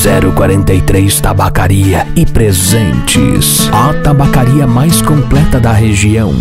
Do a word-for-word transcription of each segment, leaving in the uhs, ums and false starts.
zero quarenta e três Tabacaria e Presentes. A tabacaria mais completa da região.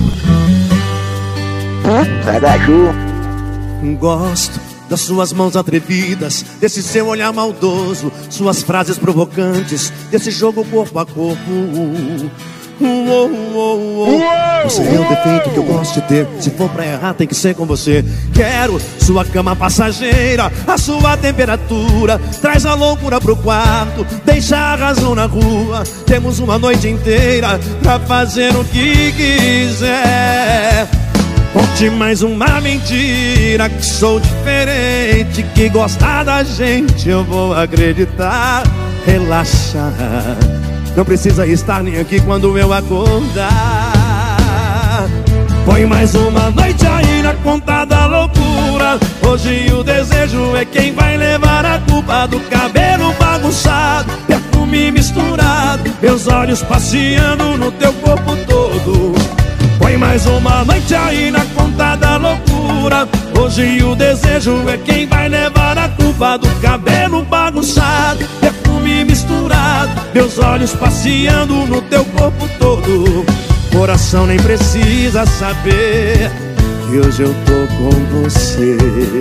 Gosto das suas mãos atrevidas, desse seu olhar maldoso, suas frases provocantes, desse jogo corpo a corpo. Uou, uou, uou. Você é o defeito que eu gosto de ter. Se for pra errar tem que ser com você. Quero sua cama passageira, a sua temperatura. Traz a loucura pro quarto, deixa a razão na rua. Temos uma noite inteira pra fazer o que quiser. Conte mais uma mentira, que sou diferente, que gostar da gente eu vou acreditar. Relaxa, não precisa estar nem aqui quando eu acordar. Põe mais uma noite aí na conta da loucura. Hoje o desejo é quem vai levar a culpa do cabelo bagunçado, perfume misturado, meus olhos passeando no teu corpo todo. Põe mais uma noite aí na conta da loucura. Hoje o desejo é quem vai levar a culpa do cabelo bagunçado, perfume misturado, meus olhos passeando no teu corpo todo. Coração nem precisa saber que hoje eu tô com você.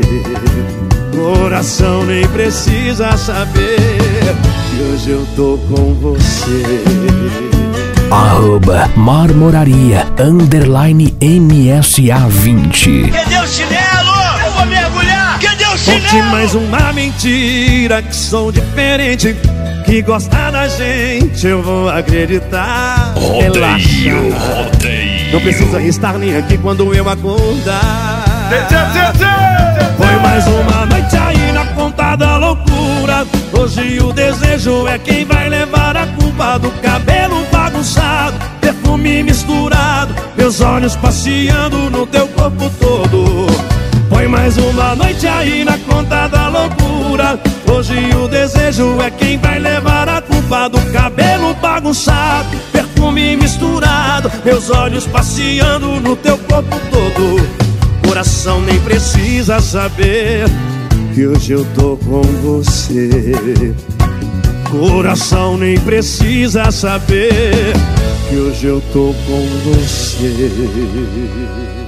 Coração nem precisa saber que hoje eu tô com você. Arroba Marmoraria Underline M S A vinte. Cadê o chinelo? Eu vou mergulhar. Cadê o chinelo? Conte mais uma mentira, que sou diferente, que gostar da gente eu vou acreditar. Rodeio, rodeio. Não precisa estar nem aqui quando eu acordar. Põe mais uma noite aí na conta da loucura. Hoje o desejo é quem vai levar a culpa do cabelo bagunçado, perfume misturado, meus olhos passeando no teu corpo todo. Põe mais uma noite aí na conta da loucura. Hoje o desejo é quem vai levar a culpa do cabelo bagunçado, perfume misturado, meus olhos passeando no teu corpo todo. Coração nem precisa saber que hoje eu tô com você. Coração nem precisa saber que hoje eu tô com você.